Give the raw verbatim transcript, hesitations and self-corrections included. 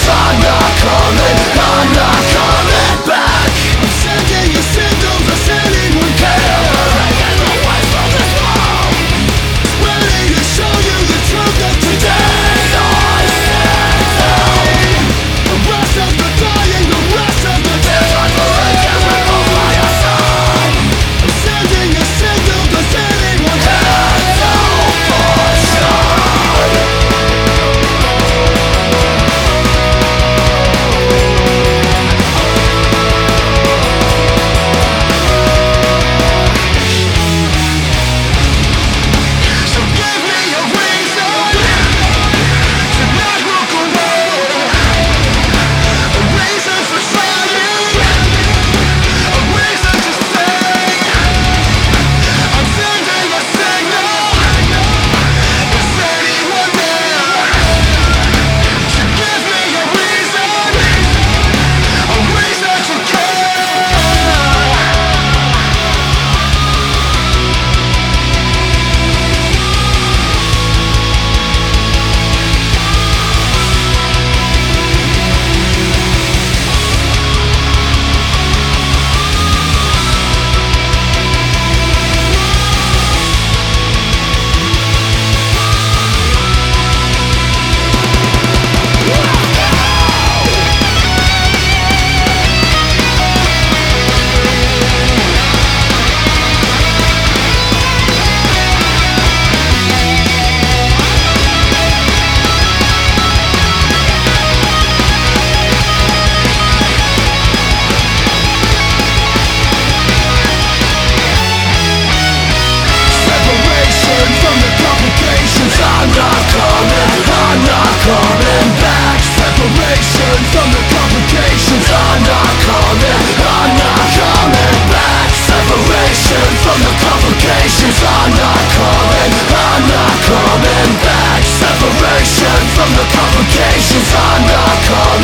I'm not coming, I'm not coming back. I'm sending you signals, does anyone care? Breaking away from this world, ready to show you the truth of today. I see the rest of the dying, the rest of the dead. Transformation ripple by your side. I'm sending you signals, does anyone care? No push. From the complications, I'm not coming.